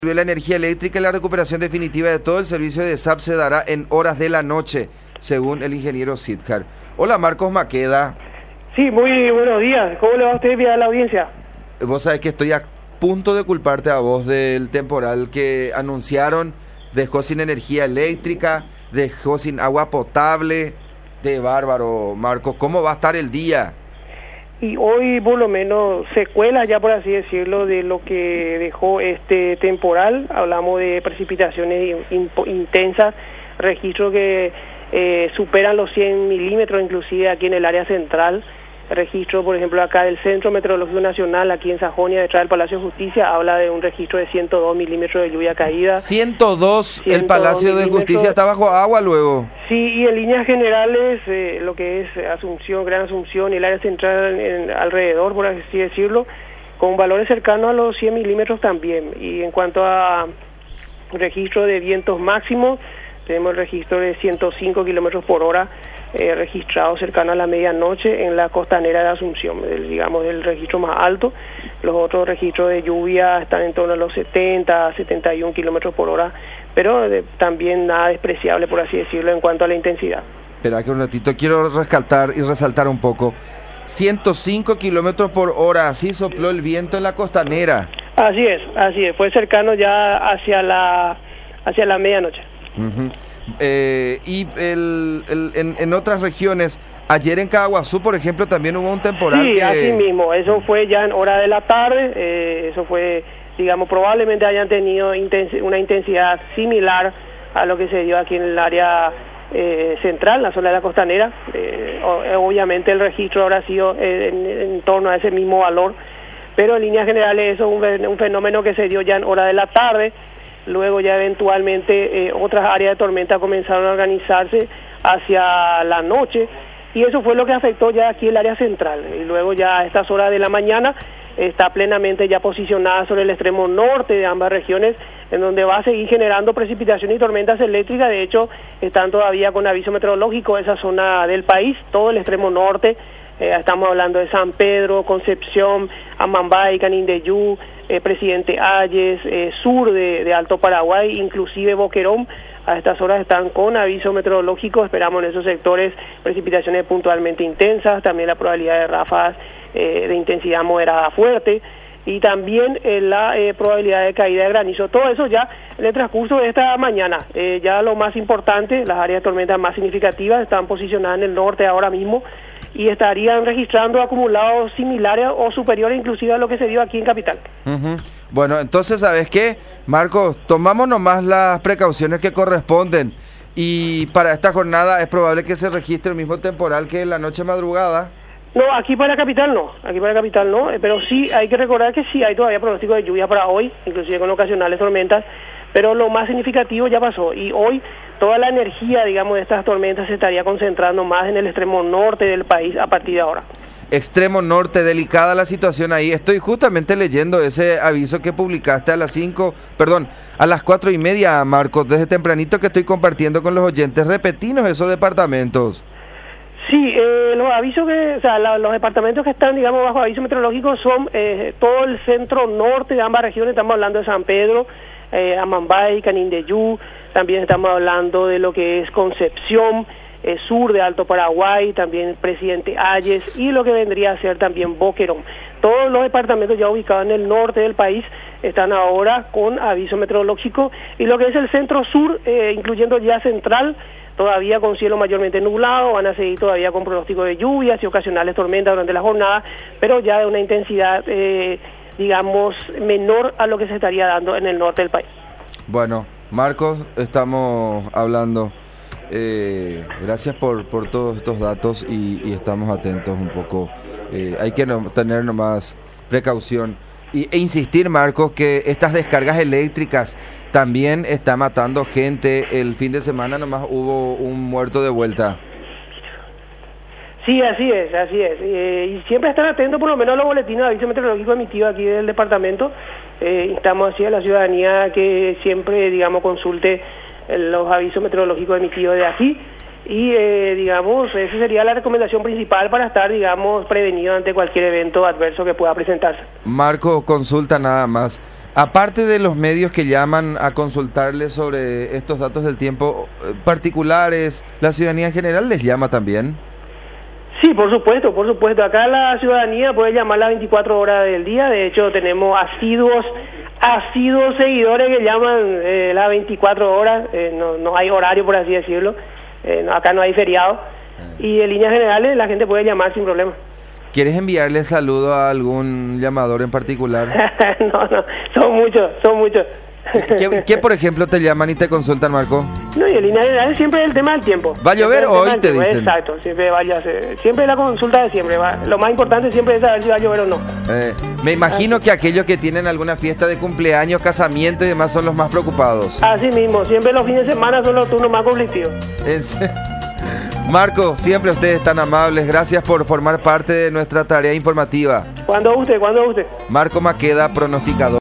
La energía eléctrica y la recuperación definitiva de todo el servicio de SAP se dará en horas de la noche, según el ingeniero Sidjar. Hola, Marcos Maqueda. Sí, muy buenos días. ¿Cómo le va a usted vía la audiencia? Vos sabés que estoy a punto de culparte a vos del temporal que anunciaron. Dejó sin energía eléctrica, dejó sin agua potable. De bárbaro, Marcos. ¿Cómo va a estar el día? Y hoy por lo menos secuelas ya por así decirlo de lo que dejó este temporal. Hablamos de precipitaciones intensas, registros que superan los 100 milímetros inclusive aquí en el área central. Registro, por ejemplo, acá del Centro Meteorológico Nacional, aquí en Sajonia, detrás del Palacio de Justicia, habla de un registro de 102 milímetros de lluvia caída. 102, el Palacio de Justicia está bajo agua luego. Sí, y en líneas generales, lo que es Asunción, Gran Asunción y el área central alrededor, por así decirlo, con valores cercanos a los 100 milímetros también. Y en cuanto a registro de vientos máximos, tenemos el registro de 105 kilómetros por hora, registrado cercano a la medianoche en la costanera de Asunción, digamos el registro más alto. Los otros registros de lluvia están en torno a los 70, 71 kilómetros por hora, pero también nada despreciable, por así decirlo, en cuanto a la intensidad. Espera que un ratito, quiero rescatar y resaltar un poco. 105 kilómetros por hora, así sopló el viento en la costanera. Así es, fue cercano ya hacia la medianoche. Uh-huh. Y en otras regiones, ayer en Caguazú, por ejemplo, también hubo un temporal. Sí, así mismo, eso fue ya en hora de la tarde, eso fue, digamos, probablemente hayan tenido una intensidad similar a lo que se dio aquí en el área central, la zona de la costanera. Obviamente el registro habrá sido en torno a ese mismo valor, pero en líneas generales eso es un fenómeno que se dio ya en hora de la tarde. Luego ya eventualmente otras áreas de tormenta comenzaron a organizarse hacia la noche y eso fue lo que afectó ya aquí el área central. Y luego ya a estas horas de la mañana está plenamente ya posicionada sobre el extremo norte de ambas regiones, en donde va a seguir generando precipitación y tormentas eléctricas. De hecho, están todavía con aviso meteorológico esa zona del país, todo el extremo norte. Estamos hablando de San Pedro, Concepción, Amambay, Canindeyú, Presidente Hayes, sur de Alto Paraguay, inclusive Boquerón. A estas horas están con aviso meteorológico. Esperamos en esos sectores precipitaciones puntualmente intensas, también la probabilidad de ráfagas de intensidad moderada a fuerte y también la probabilidad de caída de granizo. Todo eso ya en el transcurso de esta mañana. Ya lo más importante, las áreas de tormenta más significativas están posicionadas en el norte ahora mismo y estarían registrando acumulados similares o superiores inclusive a lo que se dio aquí en Capital. Uh-huh. Bueno, entonces, ¿sabes qué, Marcos? Tomamos nomás las precauciones que corresponden y para esta jornada es probable que se registre el mismo temporal que en la noche madrugada. No, aquí para Capital no, pero sí hay que recordar que sí hay todavía pronóstico de lluvia para hoy, inclusive con ocasionales tormentas, pero lo más significativo ya pasó y hoy toda la energía, digamos, de estas tormentas se estaría concentrando más en el extremo norte del país a partir de ahora. Extremo norte, delicada la situación ahí. Estoy justamente leyendo ese aviso que publicaste a las 4:30, Marcos, desde tempranito que estoy compartiendo con los oyentes. Repetinos esos departamentos. Sí, los avisos los departamentos que están, digamos, bajo aviso meteorológico son todo el centro norte de ambas regiones. Estamos hablando de San Pedro, Amambay, Canindeyú, también estamos hablando de lo que es Concepción, sur de Alto Paraguay, también Presidente Hayes y lo que vendría a ser también Boquerón. Todos los departamentos ya ubicados en el norte del país están ahora con aviso meteorológico y lo que es el centro sur, incluyendo ya central, todavía con cielo mayormente nublado, van a seguir todavía con pronóstico de lluvias y ocasionales tormentas durante la jornada, pero ya de una intensidad, digamos, menor a lo que se estaría dando en el norte del país. Bueno, Marcos, estamos hablando. Gracias por todos estos datos y estamos atentos un poco. Hay que tener nomás precaución e insistir, Marcos, que estas descargas eléctricas también están matando gente. El fin de semana nomás hubo un muerto de vuelta. Sí, así es. Y siempre están atentos por lo menos a los boletines de aviso meteorológico emitidos aquí del departamento. Instamos así a la ciudadanía que siempre, digamos, consulte los avisos meteorológicos emitidos de aquí y digamos, esa sería la recomendación principal para estar, digamos, prevenido ante cualquier evento adverso que pueda presentarse. Marco, consulta nada más. Aparte de los medios que llaman a consultarles sobre estos datos del tiempo particulares, ¿la ciudadanía en general les llama también? Sí, por supuesto, por supuesto. Acá la ciudadanía puede llamar las 24 horas del día. De hecho, tenemos asiduos seguidores que llaman las 24 horas. No hay horario, por así decirlo. Acá no hay feriado. Y en líneas generales la gente puede llamar sin problema. ¿Quieres enviarle saludo a algún llamador en particular? No, son muchos. ¿Qué, por ejemplo, te llaman y te consultan, Marco? No, y en línea general siempre es el tema del tiempo. ¿Va a llover hoy, te dicen? Exacto, siempre siempre la consulta de siempre. Lo más importante siempre es saber si va a llover o no. Me imagino que aquellos que tienen alguna fiesta de cumpleaños, casamiento y demás son los más preocupados. Así mismo, siempre los fines de semana son los turnos más conflictivos. Marco, siempre ustedes tan amables. Gracias por formar parte de nuestra tarea informativa. Cuando guste. Marco Maqueda, pronosticador.